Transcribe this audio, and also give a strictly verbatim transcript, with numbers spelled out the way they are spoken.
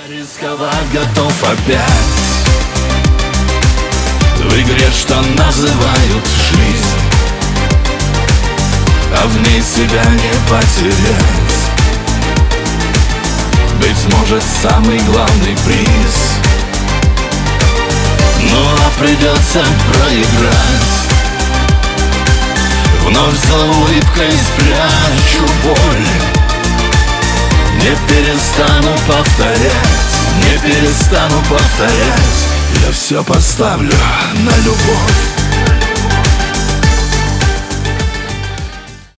Рисковать готов опять в игре, что называют жизнь, а в ней себя не потерять. Быть может, самый главный приз. Ну а придется проиграть. Вновь за улыбкой спрячу боль. Не перестану повторять, не перестану повторять. Я все поставлю на любовь.